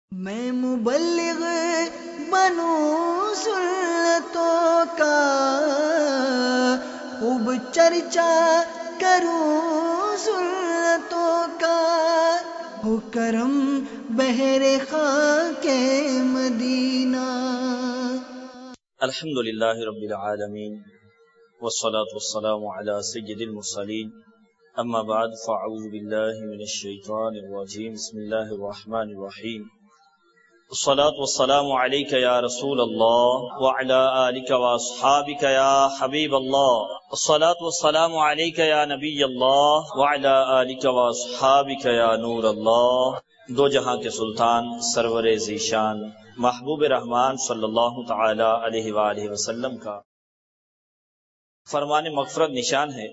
میں مبلغ بنوں سنتوں کا، خوب چرچا کروں سنتوں کا، ہو کرم بہر خاک مدینہ۔ الحمدللہ رب العالمین والصلاة والسلام علی سید المرسلین، اما بعد فاعوذ باللہ من الشیطان الرجیم، بسم اللہ الرحمن الرحیم۔ الصلاة والسلام علیک یا رسول اللہ وعلی آلک واصحابک یا حبیب اللہ، الصلاة والسلام علیک یا نبی اللہ وعلی آلک واصحابک یا نور اللہ۔ دو جہاں کے سلطان سرور ذیشان محبوب رحمان صلی اللہ تعالی علیہ وآلہ وسلم کا فرمان مغفرت نشان ہے،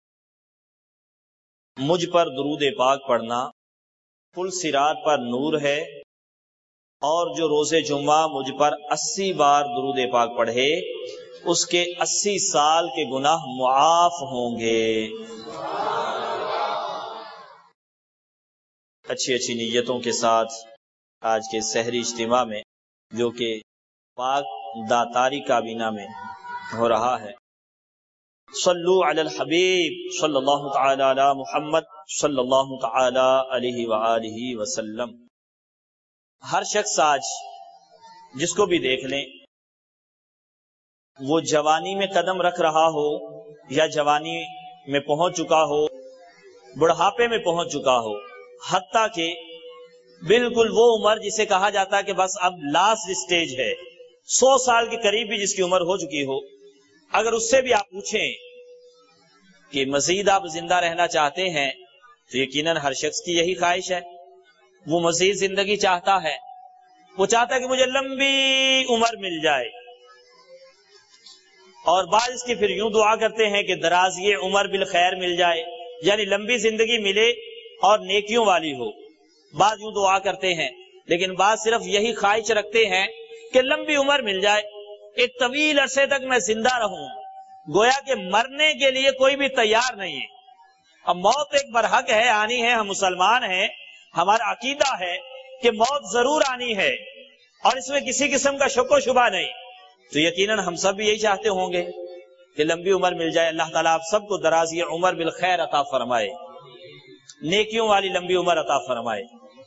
مجھ پر درود پاک پڑھنا پل صراط پر نور ہے، اور جو روز جمعہ مجھ پر 80 بار درود پاک پڑھے اس کے 80 سال کے گناہ معاف ہوں گے۔ اچھی اچھی نیتوں کے ساتھ آج کے سحری اجتماع میں جو کہ پاک داتاری کابینہ میں ہو رہا ہے، صلو علی الحبیب صلی اللہ تعالی علی محمد صلی اللہ تعالی علیہ وآلہ وسلم۔ ہر شخص آج جس کو بھی دیکھ لیں، وہ جوانی میں قدم رکھ رہا ہو یا جوانی میں پہنچ چکا ہو، بڑھاپے میں پہنچ چکا ہو، حتیٰ کہ بالکل وہ عمر جسے کہا جاتا ہے کہ بس اب لاسٹ سٹیج ہے، 100 سال کے قریب بھی جس کی عمر ہو چکی ہو، اگر اس سے بھی آپ پوچھیں کہ مزید آپ زندہ رہنا چاہتے ہیں تو یقیناً ہر شخص کی یہی خواہش ہے، وہ مزید زندگی چاہتا ہے، وہ چاہتا ہے کہ مجھے لمبی عمر مل جائے، اور بعض اس کی پھر یوں دعا کرتے ہیں کہ درازی عمر بالخیر مل جائے، یعنی لمبی زندگی ملے اور نیکیوں والی ہو، بعض یوں دعا کرتے ہیں، لیکن بعض صرف یہی خواہش رکھتے ہیں کہ لمبی عمر مل جائے، ایک طویل عرصے تک میں زندہ رہوں، گویا کہ مرنے کے لیے کوئی بھی تیار نہیں ہے۔ اب موت ایک برحق ہے، آنی ہے، ہم مسلمان ہیں، ہمارا عقیدہ ہے کہ موت ضرور آنی ہے اور اس میں کسی قسم کا شک و شبہ نہیں، تو یقیناً ہم سب بھی یہی چاہتے ہوں گے کہ لمبی عمر مل جائے۔ اللہ تعالیٰ آپ سب کو درازی عمر بالخیر عطا فرمائے، نیکیوں والی لمبی عمر عطا فرمائے،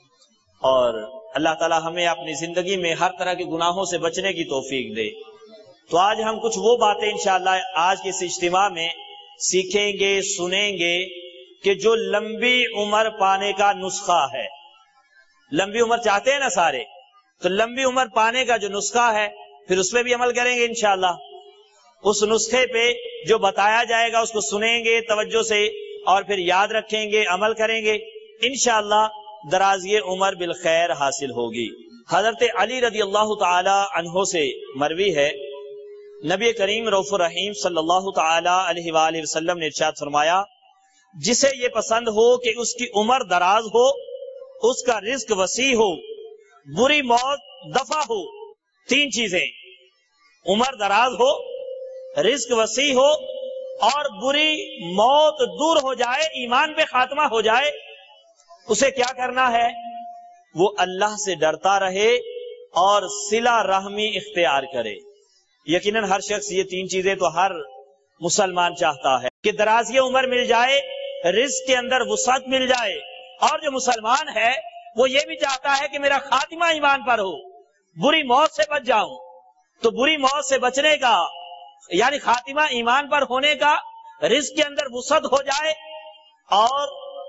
اور اللہ تعالیٰ ہمیں اپنی زندگی میں ہر طرح کے گناہوں سے بچنے کی توفیق دے۔ تو آج ہم کچھ وہ باتیں انشاءاللہ آج کے اس اجتماع میں سیکھیں گے، سنیں گے کہ جو لمبی عمر پانے کا نسخہ ہے۔ لمبی عمر چاہتے ہیں نا سارے، تو لمبی عمر پانے کا جو نسخہ ہے پھر اس پہ بھی عمل کریں گے انشاءاللہ۔ اس نسخے پہ جو بتایا جائے گا اس کو سنیں گے توجہ سے، اور پھر یاد رکھیں گے، عمل کریں گے، انشاءاللہ درازی عمر بالخیر حاصل ہوگی۔ حضرت علی رضی اللہ تعالی عنہ سے مروی ہے، نبی کریم رؤوف الرحیم صلی اللہ تعالی علیہ وآلہ وسلم نے ارشاد فرمایا، جسے یہ پسند ہو کہ اس کی عمر دراز ہو، اس کا رزق وسیع ہو، بری موت دفع ہو، 3 چیزیں، عمر دراز ہو، رزق وسیع ہو، اور بری موت دور ہو جائے، ایمان پہ خاتمہ ہو جائے، اسے کیا کرنا ہے؟ وہ اللہ سے ڈرتا رہے اور صلہ رحمی اختیار کرے۔ یقیناً ہر شخص یہ 3 چیزیں تو ہر مسلمان چاہتا ہے کہ درازی عمر مل جائے، رزق کے اندر وسعت مل جائے، اور جو مسلمان ہے وہ یہ بھی چاہتا ہے کہ میرا خاتمہ ایمان پر ہو، بری موت سے بچ جاؤں۔ تو بری موت سے بچنے کا یعنی خاتمہ ایمان پر ہونے کا، رزق کے اندر وسعت ہو جائے اور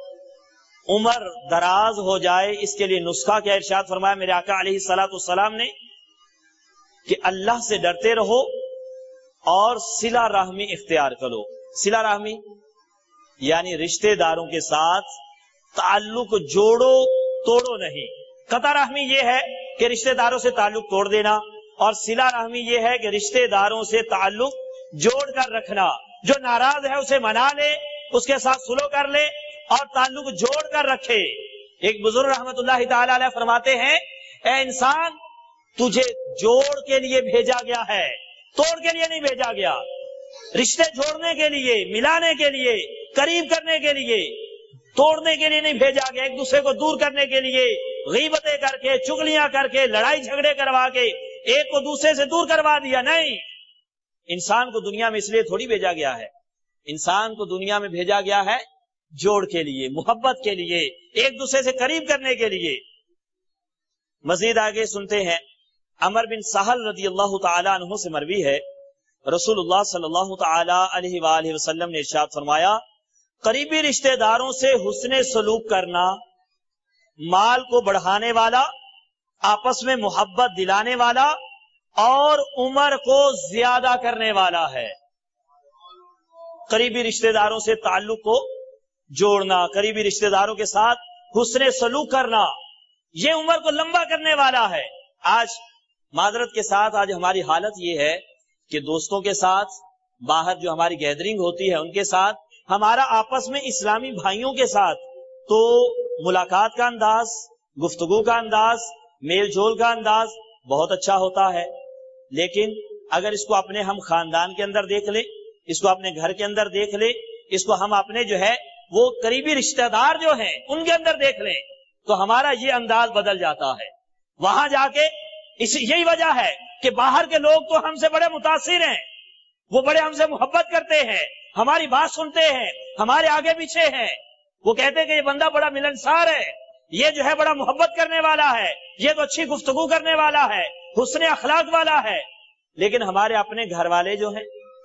عمر دراز ہو جائے، اس کے لیے نسخہ کیا ارشاد فرمایا میرے آقا علیہ الصلوۃ والسلام نے کہ اللہ سے ڈرتے رہو اور صلہ رحمی اختیار کرو۔ صلہ رحمی یعنی رشتہ داروں کے ساتھ تعلق جوڑو، توڑو نہیں۔ قطع رحمی یہ ہے کہ رشتہ داروں سے تعلق توڑ دینا، اور صلہ رحمی یہ ہے کہ رشتہ داروں سے تعلق جوڑ کر رکھنا۔ جو ناراض ہے اسے منا لے، اس کے ساتھ سلو کر لے اور تعلق جوڑ کر رکھے۔ ایک بزرگ رحمت اللہ تعالی علیہ فرماتے ہیں، اے انسان تجھے جوڑ کے لیے بھیجا گیا ہے، توڑ کے لیے نہیں بھیجا گیا۔ رشتے جوڑنے کے لیے، ملانے کے لیے، قریب کرنے کے لیے، توڑنے کے لیے نہیں بھیجا گیا، ایک دوسرے کو دور کرنے کے لیے غیبتیں کر کے، چغلیاں کر کے، لڑائی جھگڑے کروا کے ایک کو دوسرے سے دور کروا دیا. نہیں، انسان کو دنیا میں اس لیے تھوڑی بھیجا گیا ہے. انسان کو دنیا میں بھیجا گیا ہے جوڑ کے لیے، محبت کے لیے، ایک دوسرے سے قریب کرنے کے لیے. مزید آگے سنتے ہیں. عمر بن سہل رضی اللہ تعالی عنہ سے مروی ہے، رسول اللہ صلی اللہ تعالی علیہ وآلہ وسلم نے ارشاد فرمایا، قریبی رشتہ داروں سے حسن سلوک کرنا مال کو بڑھانے والا، آپس میں محبت دلانے والا اور عمر کو زیادہ کرنے والا ہے. قریبی رشتہ داروں سے تعلق کو جوڑنا، قریبی رشتہ داروں کے ساتھ حسن سلوک کرنا، یہ عمر کو لمبا کرنے والا ہے. آج معذرت کے ساتھ آج ہماری حالت یہ ہے کہ دوستوں کے ساتھ باہر جو ہماری گیدرنگ ہوتی ہے ان کے ساتھ، ہمارا آپس میں اسلامی بھائیوں کے ساتھ تو ملاقات کا انداز، گفتگو کا انداز، میل جول کا انداز بہت اچھا ہوتا ہے. لیکن اگر اس کو اپنے ہم خاندان کے اندر دیکھ لیں، اس کو اپنے گھر کے اندر دیکھ لیں، اس کو ہم اپنے جو ہے وہ قریبی رشتہ دار جو ہیں ان کے اندر دیکھ لیں تو ہمارا یہ انداز بدل جاتا ہے. وہاں جا کے یہی وجہ ہے کہ باہر کے لوگ تو ہم سے بڑے متاثر ہیں، وہ بڑے ہم سے محبت کرتے ہیں، ہماری بات سنتے ہیں، ہمارے آگے پیچھے ہیں. وہ کہتے ہیں کہ یہ بندہ بڑا ملنسار ہے، یہ جو ہے بڑا محبت کرنے والا ہے، یہ تو اچھی گفتگو کرنے والا ہے، حسن اخلاق والا ہے. لیکن ہمارے اپنے گھر والے جو ہیں،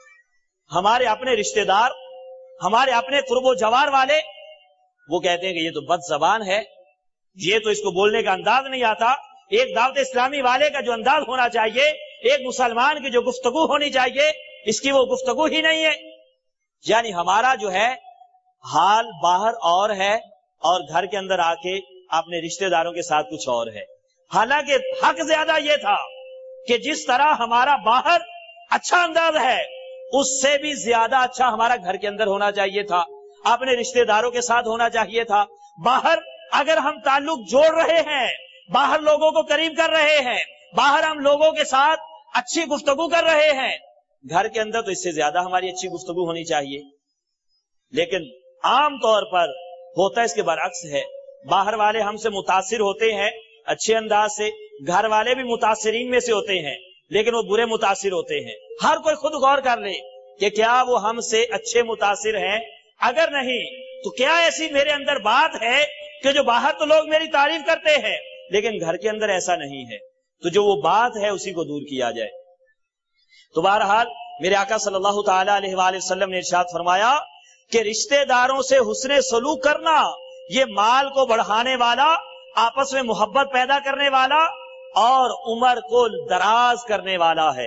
ہمارے اپنے رشتہ دار، ہمارے اپنے قرب و جوار والے، وہ کہتے ہیں کہ یہ تو بد زبان ہے، یہ تو اس کو بولنے کا انداز نہیں آتا. ایک دعوت اسلامی والے کا جو انداز ہونا چاہیے، ایک مسلمان کی جو گفتگو ہونی چاہیے، اس کی وہ گفتگو ہی نہیں ہے. یعنی ہمارا جو ہے حال باہر اور ہے اور گھر کے اندر آ کے اپنے رشتہ داروں کے ساتھ کچھ اور ہے. حالانکہ حق زیادہ یہ تھا کہ جس طرح ہمارا باہر اچھا انداز ہے، اس سے بھی زیادہ اچھا ہمارا گھر کے اندر ہونا چاہیے تھا، اپنے رشتہ داروں کے ساتھ ہونا چاہیے تھا. باہر اگر ہم تعلق جوڑ رہے ہیں، باہر لوگوں کو قریب کر رہے ہیں، باہر ہم لوگوں کے ساتھ اچھی گفتگو کر رہے ہیں، گھر کے اندر تو اس سے زیادہ ہماری اچھی گفتگو ہونی چاہیے. لیکن عام طور پر ہوتا اس کے برعکس ہے. باہر والے ہم سے متاثر ہوتے ہیں اچھے انداز سے، گھر والے بھی متاثرین میں سے ہوتے ہیں، لیکن وہ برے متاثر ہوتے ہیں. ہر کوئی خود غور کر لے کہ کیا وہ ہم سے اچھے متاثر ہیں. اگر نہیں تو کیا ایسی میرے اندر بات ہے کہ جو باہر تو لوگ میری تعریف کرتے ہیں لیکن گھر کے اندر ایسا نہیں ہے، تو جو وہ بات ہے اسی کو دور کیا جائے. تو بہرحال میرے آقا صلی اللہ تعالی علیہ وآلہ وسلم نے ارشاد فرمایا کہ رشتہ داروں سے حسن سلوک کرنا یہ مال کو بڑھانے والا، آپس میں محبت پیدا کرنے والا اور عمر کو دراز کرنے والا ہے.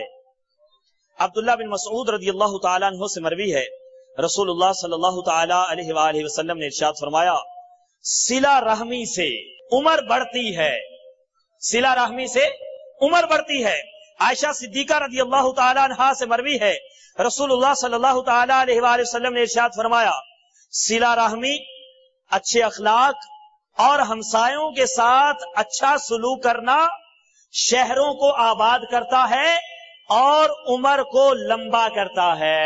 عبداللہ بن مسعود رضی اللہ تعالیٰ عنہ سے مروی ہے، رسول اللہ صلی اللہ تعالی علیہ وآلہ وسلم نے ارشاد فرمایا، صلہ رحمی سے عمر بڑھتی ہے، صلہ رحمی سے عمر بڑھتی ہے. عائشہ صدیقہ رضی اللہ تعالی عنہا سے مروی ہے، رسول اللہ صلی اللہ تعالی علیہ وآلہ وسلم نے ارشاد فرمایا، صلہ رحمی، اچھے اخلاق اور ہمسایوں کے ساتھ اچھا سلوک کرنا شہروں کو آباد کرتا ہے اور عمر کو لمبا کرتا ہے.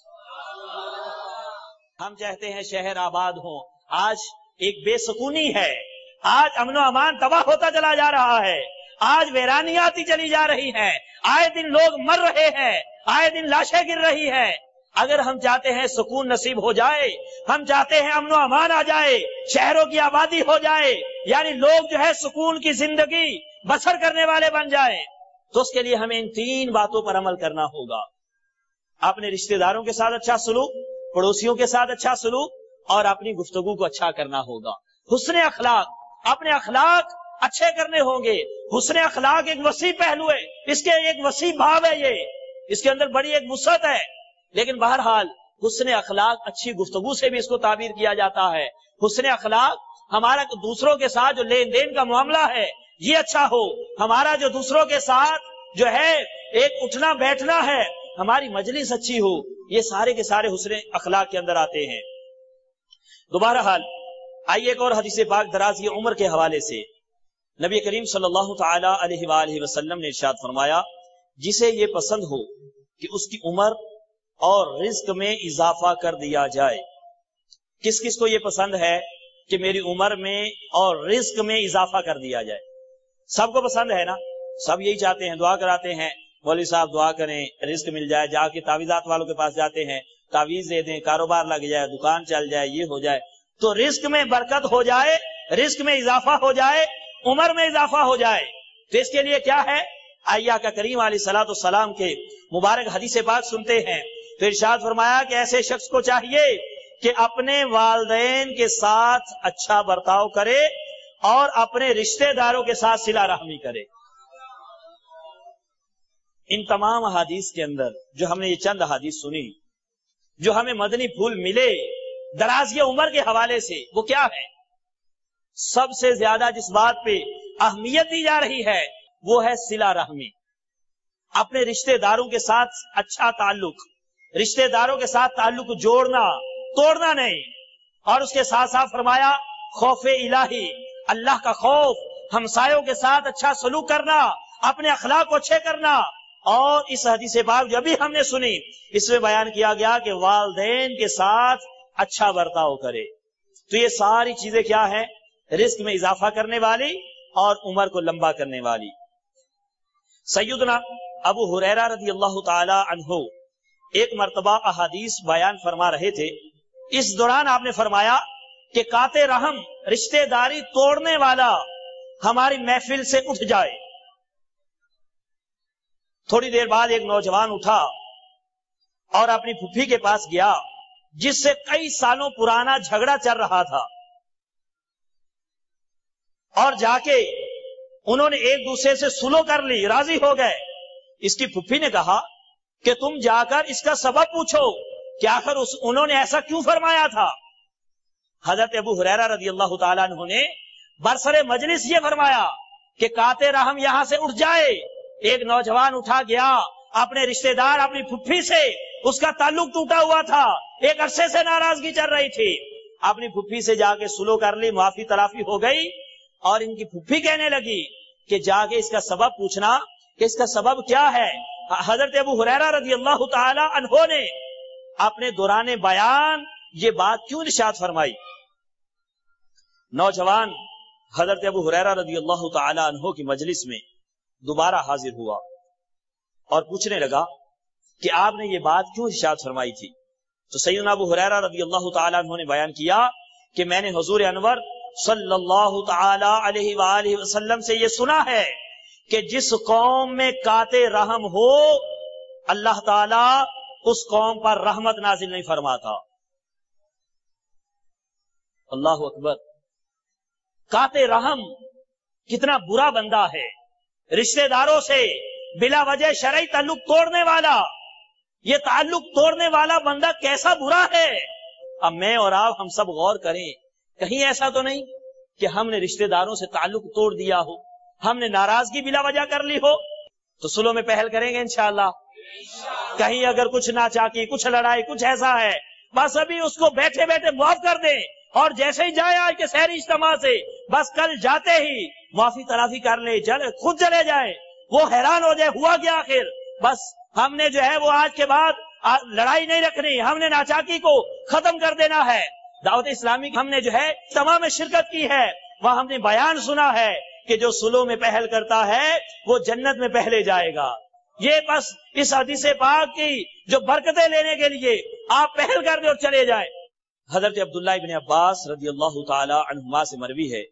ہم چاہتے ہیں شہر آباد ہوں، آج ایک بے سکونی ہے، آج امن و امان تباہ ہوتا چلا جا رہا ہے، آج ویرانی آتی چلی جا رہی ہے، آئے دن لوگ مر رہے ہیں، آئے دن لاشیں گر رہی ہیں. اگر ہم چاہتے ہیں سکون نصیب ہو جائے، ہم چاہتے ہیں امن و امان آ جائے، شہروں کی آبادی ہو جائے، یعنی لوگ جو ہے سکون کی زندگی بسر کرنے والے بن جائیں، تو اس کے لیے ہمیں ان 3 باتوں پر عمل کرنا ہوگا. اپنے رشتہ داروں کے ساتھ اچھا سلوک، پڑوسیوں کے ساتھ اچھا سلوک اور اپنی گفتگو کو اچھا کرنا ہوگا. حسن اخلاق، اپنے اخلاق اچھے کرنے ہوں گے. حسن اخلاق ایک وسیع پہلو ہے، اس کے ایک وسیع باب ہے، یہ اس کے اندر بڑی ایک وسعت ہے. لیکن بہرحال حسن اخلاق اچھی گفتگو سے بھی اس کو تعبیر کیا جاتا ہے. حسن اخلاق ہمارا دوسروں کے ساتھ جو لین دین کا معاملہ ہے یہ اچھا ہو، ہمارا جو دوسروں کے ساتھ جو ہے ایک اٹھنا بیٹھنا ہے، ہماری مجلس اچھی ہو، یہ سارے کے سارے حسن اخلاق کے اندر آتے ہیں. دوبارہ حال آئیے ایک اور حدیث پاک درازی عمر کے حوالے سے نبی کریم صلی اللہ تعالی علیہ وآلہ وسلم نے ارشاد فرمایا، جسے یہ پسند ہو کہ اس کی عمر اور رزق میں اضافہ کر دیا جائے. کس کس کو یہ پسند ہے کہ میری عمر میں اور رزق میں اضافہ کر دیا جائے. سب کو پسند ہے نا, سب یہی چاہتے ہیں, دعا کراتے ہیں مولوی صاحب دعا کریں رزق مل جائے, جا کے تعویذات والوں کے پاس جاتے ہیں, تعویذ دے دیں, کاروبار لگ جائے, دکان چل جائے, یہ ہو جائے. تو رزق میں برکت ہو جائے, رزق میں اضافہ ہو جائے, عمر میں اضافہ ہو جائے, تو اس کے لیے کیا ہے؟ آئیہ کا کریم علیہ الصلوۃ والسلام کے مبارک حدیث پاک سنتے ہیں. تو ارشاد فرمایا کہ ایسے شخص کو چاہیے کہ اپنے والدین کے ساتھ اچھا برتاؤ کرے اور اپنے رشتہ داروں کے ساتھ صلہ رحمی کرے. ان تمام احادیث کے اندر جو ہم نے یہ چند احادیث سنی, جو ہمیں مدنی پھول ملے درازی عمر کے حوالے سے, وہ کیا ہے؟ سب سے زیادہ جس بات پہ اہمیت دی جا رہی ہے وہ ہے صلہ رحمی. اپنے رشتہ داروں کے ساتھ اچھا تعلق, رشتہ داروں کے ساتھ تعلق جوڑنا, توڑنا نہیں. اور اس کے ساتھ ساتھ فرمایا خوف الہی, اللہ کا خوف, ہمسایوں کے ساتھ اچھا سلوک کرنا, اپنے اخلاق کو اچھے کرنا. اور اس حدیث پاک جو ابھی ہم نے سنی, اس میں بیان کیا گیا کہ والدین کے ساتھ اچھا برتاؤ کرے. تو یہ ساری چیزیں کیا ہیں؟ رزق میں اضافہ کرنے والی اور عمر کو لمبا کرنے والی. سیدنا ابو ہریرہ رضی اللہ تعالی عنہ ایک مرتبہ احادیث بیان فرما رہے تھے. اس دوران آپ نے فرمایا کہ قاطع رحم, رشتہ داری توڑنے والا ہماری محفل سے اٹھ جائے. تھوڑی دیر بعد ایک نوجوان اٹھا اور اپنی پھپھی کے پاس گیا جس سے کئی سالوں پرانا جھگڑا چل رہا تھا, اور جا کے انہوں نے ایک دوسرے سے سلو کر لی, راضی ہو گئے. اس کی پھپھی نے کہا کہ تم جا کر اس کا سبب پوچھو کہ آخر انہوں نے ایسا کیوں فرمایا تھا. حضرت ابو ہریرہ رضی اللہ تعالیٰ عنہ نے برسر مجلس یہ فرمایا کہ قاطع رحم یہاں سے اٹھ جائے. ایک نوجوان اٹھا گیا, اپنے رشتہ دار اپنی پھپھی سے اس کا تعلق ٹوٹا ہوا تھا, ایک عرصے سے ناراضگی چل رہی تھی, اپنی پھپھی سے جا کے سلو کر لی, معافی تلافی ہو گئی. اور ان کی پھپھی کہنے لگی کہ جا کے اس کا سبب پوچھنا کہ اس کا سبب کیا ہے. حضرت ابو ہریرہ رضی اللہ تعالی عنہ نے اپنے دوران بیان یہ بات کیوں ارشاد فرمائی؟ نوجوان حضرت ابو ہریرہ رضی اللہ تعالی عنہ کی مجلس میں دوبارہ حاضر ہوا اور پوچھنے لگا کہ آپ نے یہ بات کیوں ارشاد فرمائی تھی. تو سیدنا ابو ہریرہ رضی اللہ تعالی عنہ نے بیان کیا کہ میں نے حضور انور صلی اللہ تعالی علیہ وآلہ وسلم سے یہ سنا ہے کہ جس قوم میں قاطع رحم ہو اللہ تعالی اس قوم پر رحمت نازل نہیں فرماتا. اللہ اکبر. قاطع رحم کتنا برا بندہ ہے, رشتہ داروں سے بلا وجہ شرعی تعلق توڑنے والا, یہ تعلق توڑنے والا بندہ کیسا برا ہے. اب میں اور آپ ہم سب غور کریں, کہیں ایسا تو نہیں کہ ہم نے رشتہ داروں سے تعلق توڑ دیا ہو, ہم نے ناراضگی بلا وجہ کر لی ہو. تو سلو میں پہل کریں گے انشاءاللہ. کہیں اگر کچھ ناچاکی, کچھ لڑائی, کچھ ایسا ہے, بس ابھی اس کو بیٹھے بیٹھے معاف کر دیں, اور جیسے ہی جائے آج کے سحری اجتماع سے بس کل جاتے ہی معافی تلافی کر لے, خود چلے جائے, وہ حیران ہو جائے ہوا کیا آخر. بس ہم نے جو ہے وہ آج کے بعد لڑائی نہیں رکھنی, ہم نے ناچاکی کو ختم کر دینا ہے. دعوت اسلامی ہم نے جو ہے تمام شرکت کی ہے, وہاں ہم نے بیان سنا ہے کہ جو سلو میں پہل کرتا ہے وہ جنت میں پہلے جائے گا. یہ بس اس حدیث پاک کی جو برکتیں لینے کے لیے آپ پہل کر دیں اور چلے جائیں. حضرت عبداللہ ابن عباس رضی اللہ تعالی عنہما سے مروی ہے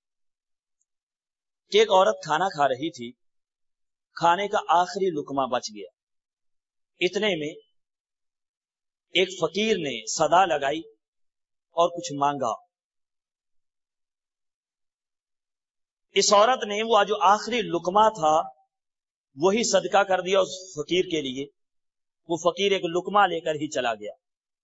کہ ایک عورت کھانا کھا رہی تھی, کھانے کا آخری لقمہ بچ گیا. اتنے میں ایک فقیر نے صدا لگائی اور کچھ مانگا. اس عورت نے وہ جو آخری لقمہ تھا وہی صدقہ کر دیا اس فقیر کے لیے. وہ فقیر ایک لقمہ لے کر ہی چلا گیا.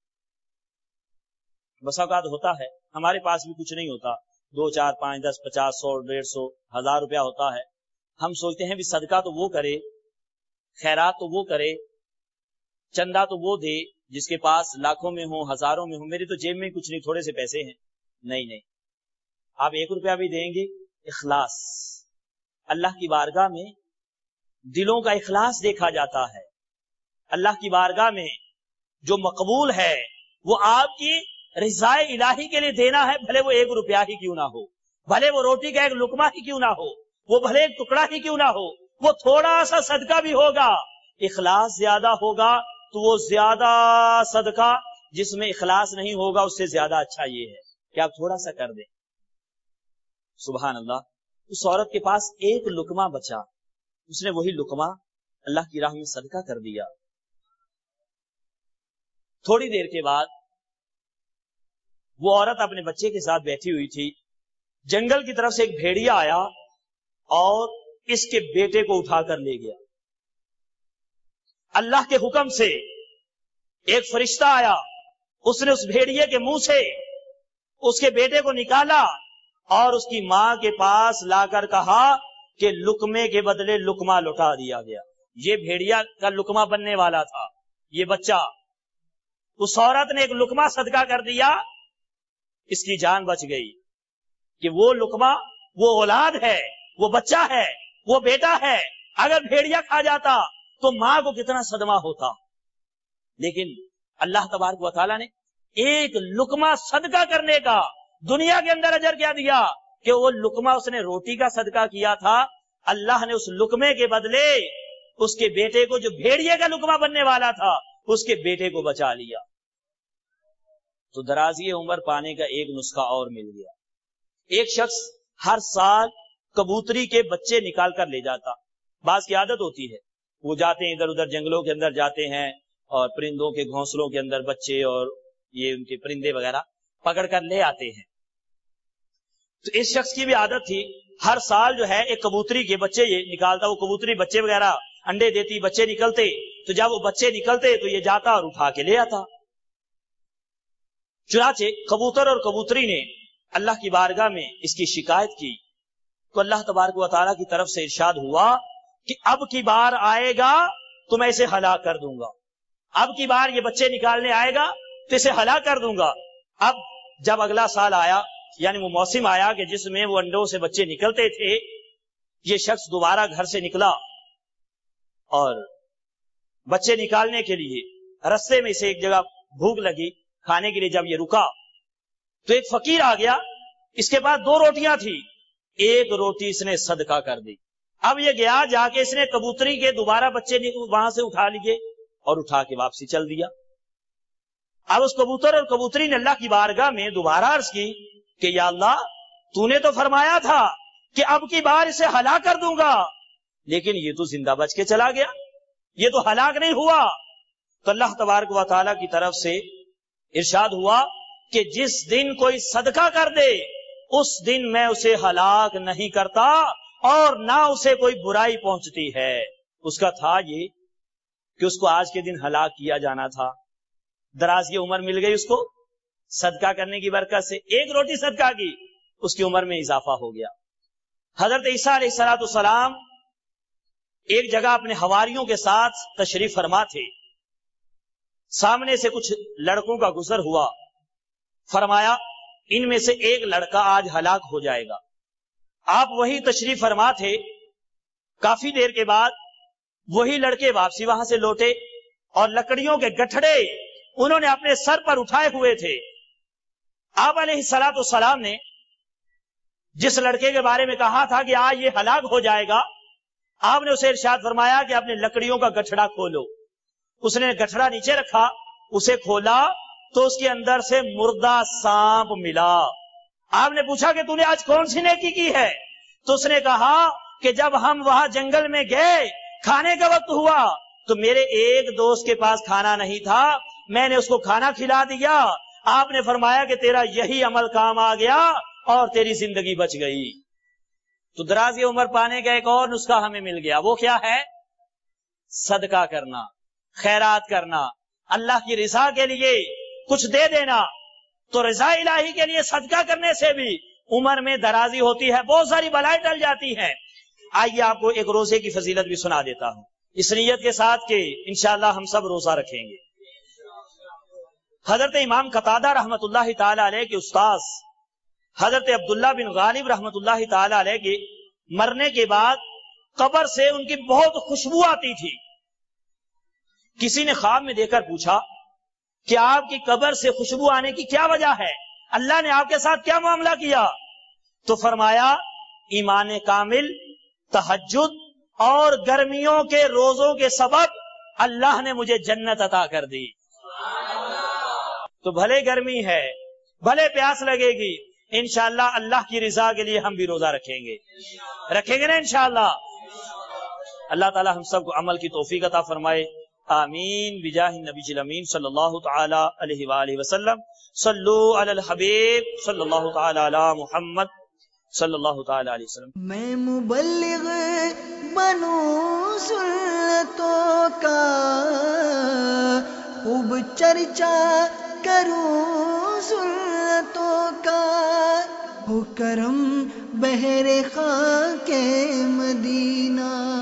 بس اوقات ہوتا ہے ہمارے پاس بھی کچھ نہیں ہوتا, 2 4 5 10 50 100 150 1000 روپیہ ہوتا ہے. ہم سوچتے ہیں بھی صدقہ تو وہ کرے, خیرات تو وہ کرے, چندہ تو وہ دے جس کے پاس لاکھوں میں ہو, ہزاروں میں ہو. میری تو جیب میں کچھ نہیں, تھوڑے سے پیسے ہیں. نہیں, آپ 1 روپیہ بھی دیں گے. اخلاص, اللہ کی بارگاہ میں دلوں کا اخلاص دیکھا جاتا ہے. اللہ کی بارگاہ میں جو مقبول ہے وہ آپ کی رضا الہی کے لیے دینا ہے، بھلے وہ 1 روپیہ ہی کیوں نہ ہو، بھلے وہ روٹی کا 1 لقمہ ہی کیوں نہ ہو، وہ بھلے 1 ٹکڑا ہی کیوں نہ ہو، وہ تھوڑا سا صدقہ بھی ہوگا، اخلاص زیادہ ہوگا تو وہ زیادہ صدقہ، جس میں اخلاص نہیں ہوگا اس سے زیادہ اچھا یہ ہے کہ آپ تھوڑا سا کر دیں۔ سبحان اللہ، اس عورت کے پاس 1 لقمہ بچا، اس نے وہی لقمہ اللہ کی راہ میں صدقہ کر دیا۔ تھوڑی دیر کے بعد وہ عورت اپنے بچے کے ساتھ بیٹھی ہوئی تھی، جنگل کی طرف سے ایک بھیڑیا آیا اور اس کے بیٹے کو اٹھا کر لے گیا۔ اللہ کے حکم سے ایک فرشتہ آیا، اس نے اس بھیڑیے کے منہ سے اس کے بیٹے کو نکالا اور اس کی ماں کے پاس لا کر کہا کہ لقمے کے بدلے لقمہ لوٹا دیا گیا۔ یہ بھیڑیا کا لقمہ بننے والا تھا، یہ بچہ، اس عورت نے 1 لقمہ صدقہ کر دیا، اس کی جان بچ گئی کہ وہ لقمہ، وہ اولاد ہے، وہ بچہ ہے، وہ بیٹا ہے، اگر بھیڑیا کھا جاتا تو ماں کو کتنا صدمہ ہوتا۔ لیکن اللہ تبارک و تعالیٰ نے 1 لقمہ صدقہ کرنے کا دنیا کے اندر اجر کیا دیا کہ وہ لقمہ اس نے روٹی کا صدقہ کیا تھا، اللہ نے اس لقمے کے بدلے اس کے بیٹے کو، جو بھیڑیے کا لقمہ بننے والا تھا، اس کے بیٹے کو بچا لیا۔ تو درازی عمر پانے کا ایک نسخہ اور مل گیا۔ ایک شخص ہر سال کبوتری کے بچے نکال کر لے جاتا، بعض کی عادت ہوتی ہے، وہ جاتے ہیں ادھر ادھر جنگلوں کے اندر جاتے ہیں اور پرندوں کے گھونسلوں کے اندر بچے اور یہ ان کے پرندے وغیرہ پکڑ کر لے آتے ہیں۔ تو اس شخص کی بھی عادت تھی، ہر سال جو ہے ایک کبوتری کے بچے یہ نکالتا، وہ کبوتری بچے وغیرہ انڈے دیتی، بچے نکلتے، تو جب وہ بچے نکلتے تو یہ جاتا اور اٹھا کے لے آتا۔ چنانچہ کبوتر اور کبوتری نے اللہ کی بارگاہ میں اس کی شکایت کی تو اللہ تبارک و تعالیٰ کی طرف سے ارشاد ہوا کہ اب کی بار آئے گا تو میں اسے ہلاک کر دوں گا، اب کی بار یہ بچے نکالنے آئے گا تو اسے ہلاک کر دوں گا۔ اب جب اگلا سال آیا، یعنی وہ موسم آیا کہ جس میں وہ انڈوں سے بچے نکلتے تھے، یہ شخص دوبارہ گھر سے نکلا اور بچے نکالنے کے لیے رستے میں سے ایک جگہ بھوک لگی کھانے کے لیے، جب یہ رکا تو ایک فقیر آ گیا، اس کے پاس 2 روٹیاں تھی، 1 روٹی اس نے صدقہ کر دی۔ اب یہ گیا، جا کے اس نے کبوتری کے دوبارہ بچے وہاں سے اٹھا لیے اور اٹھا کے واپسی چل دیا۔ اب اس کبوتر اور کبوتری نے اللہ کی بارگاہ میں دوبارہ عرض کی کہ یا اللہ، تو نے تو فرمایا تھا کہ اب کی بار اسے ہلاک کر دوں گا، لیکن یہ تو زندہ بچ کے چلا گیا، یہ تو ہلاک نہیں ہوا۔ تو اللہ تبارک و تعالیٰ کی طرف سے ارشاد ہوا کہ جس دن کوئی صدقہ کر دے اس دن میں اسے ہلاک نہیں کرتا اور نہ اسے کوئی برائی پہنچتی ہے۔ اس کا تھا یہ کہ اس کو آج کے دن ہلاک کیا جانا تھا، دراز کی عمر مل گئی اس کو صدقہ کرنے کی برکت سے، 1 روٹی صدقہ کی، اس کی عمر میں اضافہ ہو گیا۔ حضرت عیسیٰ علیہ السلام ایک جگہ اپنے حواریوں کے ساتھ تشریف فرما تھے، سامنے سے کچھ لڑکوں کا گزر ہوا، فرمایا ان میں سے ایک لڑکا آج ہلاک ہو جائے گا۔ آپ وہی تشریف فرما تھے، کافی دیر کے بعد وہی لڑکے واپسی وہاں سے لوٹے اور لکڑیوں کے گٹھڑے انہوں نے اپنے سر پر اٹھائے ہوئے تھے۔ آپ علیہ السلام نے جس لڑکے کے بارے میں کہا تھا کہ آج یہ ہلاک ہو جائے گا، آپ نے اسے ارشاد فرمایا کہ اپنے لکڑیوں کا گٹھڑا کھولو۔ اس نے گٹھڑا نیچے رکھا، اسے کھولا تو اس کے اندر سے مردہ سانپ ملا۔ آپ نے پوچھا کہ تو نے آج کون سی نیکی کی ہے؟ تو اس نے کہا کہ جب ہم وہاں جنگل میں گئے، کھانے کا وقت ہوا تو میرے ایک دوست کے پاس کھانا نہیں تھا، میں نے اس کو کھانا کھلا دیا۔ آپ نے فرمایا کہ تیرا یہی عمل کام آ گیا اور تیری زندگی بچ گئی۔ تو دراز عمر پانے کا ایک اور نسخہ ہمیں مل گیا، وہ کیا ہے؟ صدقہ کرنا، خیرات کرنا، اللہ کی رضا کے لیے کچھ دے دینا۔ تو رضا الہی کے لیے صدقہ کرنے سے بھی عمر میں درازی ہوتی ہے، بہت ساری بلائیں ٹل جاتی ہیں۔ آئیے آپ کو ایک روزے کی فضیلت بھی سنا دیتا ہوں، اس نیت کے ساتھ کہ انشاءاللہ ہم سب روزہ رکھیں گے۔ حضرت امام قتادہ رحمت اللہ تعالی علیہ کے استاذ حضرت عبداللہ بن غالب رحمت اللہ تعالی علیہ کے مرنے کے بعد قبر سے ان کی بہت خوشبو آتی تھی۔ کسی نے خواب میں دیکھ کر پوچھا کہ آپ کی قبر سے خوشبو آنے کی کیا وجہ ہے؟ اللہ نے آپ کے ساتھ کیا معاملہ کیا؟ تو فرمایا ایمان کامل، تہجد اور گرمیوں کے روزوں کے سبب اللہ نے مجھے جنت عطا کر دی۔ تو بھلے گرمی ہے، بھلے پیاس لگے گی، انشاءاللہ اللہ کی رضا کے لیے ہم بھی روزہ رکھیں گے نا انشاءاللہ۔ اللہ تعالی ہم سب کو عمل کی توفیق عطا فرمائے، آمین بجاہ النبی الامین صلی اللہ تعالی علیہ وآلہ وسلم۔ صلو علی الحبیب صلی اللہ تعالی علی محمد صلی اللہ تعالی علیہ وسلم۔ میں مبلغ بنوں سنتوں کا، خوب چرچا کروں سنتوں کا، ہو کرم بہر خاک مدینہ۔